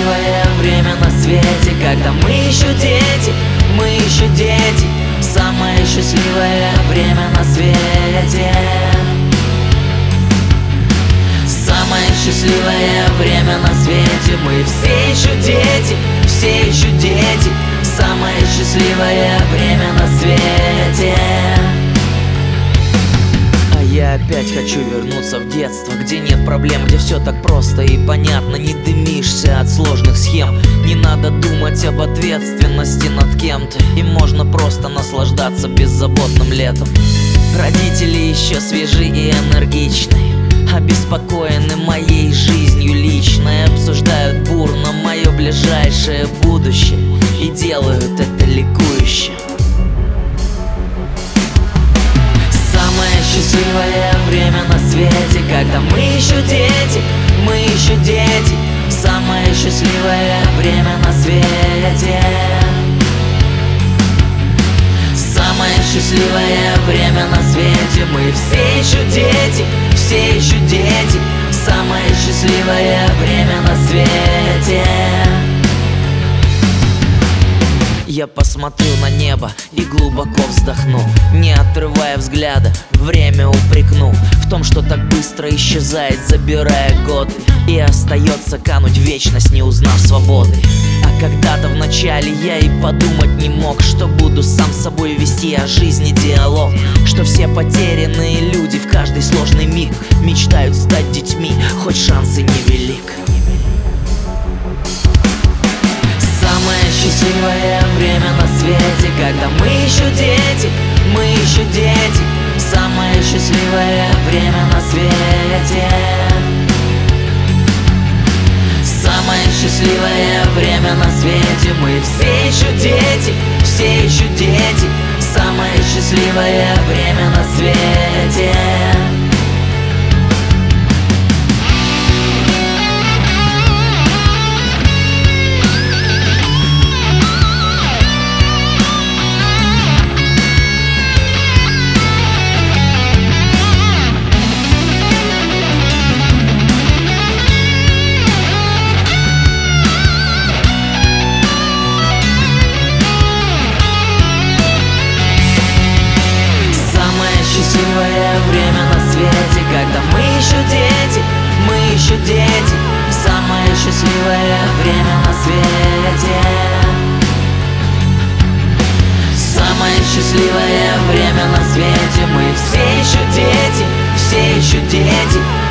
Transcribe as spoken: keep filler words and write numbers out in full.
счастливое время на свете, когда мы еще дети, мы еще дети. Самое счастливое время на свете. Самое счастливое время на свете. Мы все еще дети, все еще дети. Самое счастливое время на свете. Я опять хочу вернуться в детство, где нет проблем, где все так просто и понятно. Не дымишься от сложных схем, не надо думать об ответственности над кем-то, и можно просто наслаждаться беззаботным летом. Родители еще свежи и энергичны, обеспокоены моей жизнью личной, обсуждают бурно мое ближайшее будущее и делают это ликующе. Счастливое время на свете, когда мы еще дети, мы еще дети. Самое счастливое время на свете. Самое счастливое время на свете. Мы все еще дети, все еще дети. Самое счастливое время на свете. Я посмотрю на небо и глубоко вздохну, не отрывая взгляда, время упрекну в том, что так быстро исчезает, забирая годы, и остается кануть в вечность, не узнав свободы. А когда-то в начале я и подумать не мог, что буду сам с собой вести о жизни диалог, что все потерянные люди в каждый сложный миг мечтают стать детьми, хоть шанс и невелик. Самое счастливое время на свете, когда мы еще дети, мы еще дети. Самое счастливое время на свете. Самое счастливое время на свете. Мы все еще дети, все еще дети. Самое счастливое время на свете. Счастливое время на свете, когда мы еще дети, мы еще дети. Самое счастливое время на свете. Самое счастливое время на свете. Мы все еще дети, все еще дети.